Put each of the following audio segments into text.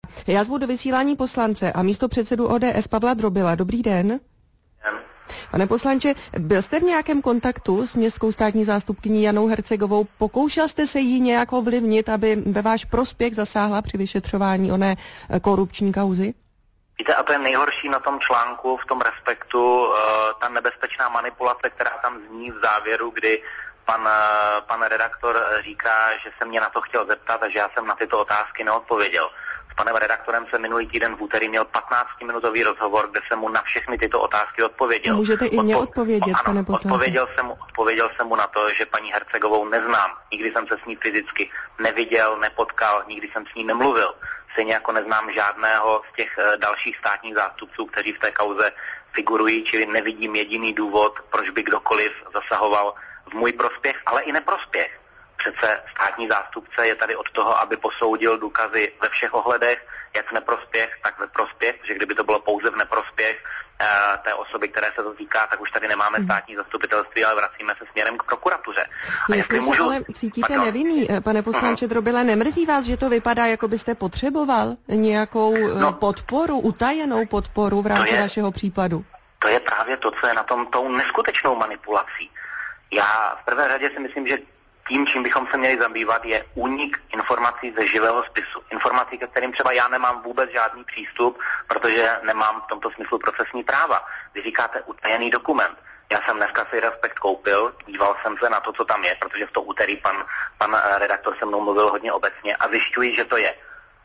Já zvu do vysílání poslance a místopředsedu ODS Pavla Drobila. Dobrý den. Pane poslanče, byl jste v nějakém kontaktu s městskou státní zástupkyní Janou Hercegovou? Pokoušel jste se jí nějak ovlivnit, aby ve váš prospěch zasáhla při vyšetřování oné korupční kauzy? Víte, a to je nejhorší na tom článku, v tom Respektu, ta nebezpečná manipulace, která tam zní v závěru, kdy pan redaktor říká, že se mě na to chtěl zeptat a že já jsem na tyto otázky neodpověděl. S panem redaktorem jsem minulý týden v úterý měl 15-minutový rozhovor, kde jsem mu na všechny tyto otázky odpověděl. Můžete i mě odpovědět, pane poslanče. Odpověděl jsem mu na to, že paní Hercegovou neznám. Nikdy jsem se s ní fyzicky neviděl, nepotkal, nikdy jsem s ní nemluvil. Stejně jako neznám žádného z těch dalších státních zástupců, kteří v té kauze figurují, čili nevidím jediný důvod, proč by kdokoliv zasahoval v můj prospěch, ale i neprospěch. Přece státní zástupce je tady od toho, aby posoudil důkazy ve všech ohledech, jak v neprospěch, tak ve prospěch, že kdyby to bylo pouze v neprospěch té osoby, které se to týká, tak už tady nemáme státní zastupitelství, ale vracíme se směrem k prokuratuře. Jestli se ale cítíte nevinný, pane poslanče Drobile, nemrzí vás, že to vypadá, jako byste potřeboval nějakou podporu, utajenou podporu v rámci vašeho případu? To je právě to, co je na tom tou neskutečnou manipulací. Já v prvé řadě si myslím, že tím, čím bychom se měli zabývat, je únik informací ze živého spisu. Informací, ke kterým třeba já nemám vůbec žádný přístup, protože nemám v tomto smyslu procesní práva. Vy říkáte utajený dokument. Já jsem dneska si Respekt koupil, díval jsem se na to, co tam je, protože v to úterý pan redaktor se mnou mluvil hodně obecně a zjišťuji, že to je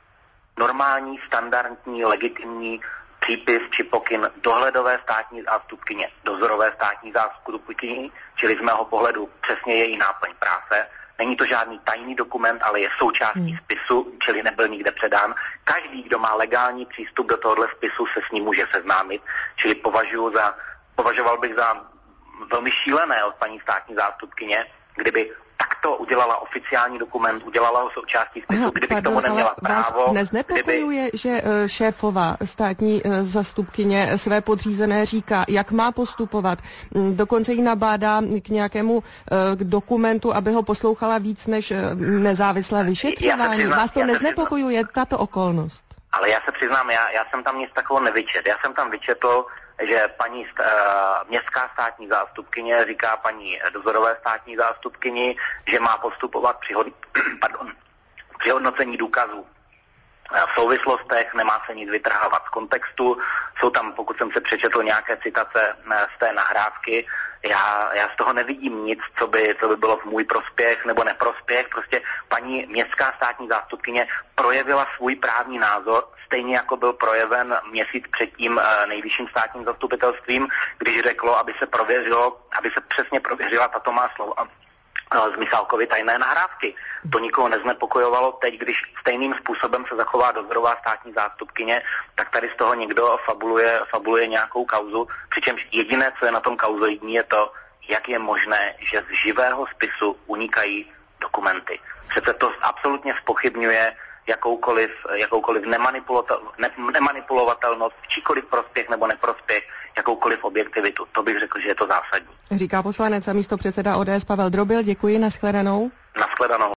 normální, standardní, legitimní přípis či pokyn dohledové státní zástupkyně, dozorové státní zástupkyni, čili z mého pohledu přesně její náplň práce. Není to žádný tajný dokument, ale je součástí spisu, čili nebyl nikde předán. Každý, kdo má legální přístup do tohohle spisu, se s ním může seznámit, čili považoval bych za velmi šílené od paní státní zástupkyně, kdyby takto udělala oficiální dokument, udělala ho součástí spisu, kdyby k tomu neměla právo. Vás neznepokojuje, že šéfová státní zástupkyně své podřízené říká, jak má postupovat, dokonce ji nabádá k nějakému dokumentu, aby ho poslouchala víc než nezávislé vyšetřování. Vás to neznepokojuje, tato okolnost? Ale já se přiznám, já jsem tam nic takového nevyčetl. Já jsem tam vyčetl, že paní městská státní zástupkyně říká paní dozorové státní zástupkyni, že má postupovat při hodnocení důkazů v souvislostech, nemá se nic vytrhávat z kontextu. Jsou tam, pokud jsem se přečetl, nějaké citace z té nahrávky. Já z toho nevidím nic, co by bylo v můj prospěch nebo neprospěch. Prostě paní městská státní zástupkyně projevila svůj právní názor, stejně jako byl projeven měsíc předtím nejvyšším státním zastupitelstvím, když řeklo, aby se přesně prověřila tato má slova z Michálkovy tajné nahrávky. To nikoho neznepokojovalo. Teď, když stejným způsobem se zachová dozorová státní zástupkyně, tak tady z toho někdo fabuluje nějakou kauzu, přičemž jediné, co je na tom kauzoidní, je to, jak je možné, že z živého spisu unikají dokumenty. Přece to absolutně zpochybňuje jakoukoliv nemanipulovatelnost, číkoliv prospěch nebo neprospěch, jakoukoliv objektivitu. To bych řekl, že je to zásadní. Říká poslanec a místopředseda ODS Pavel Drobil. Děkuji, nashledanou. Nashledanou.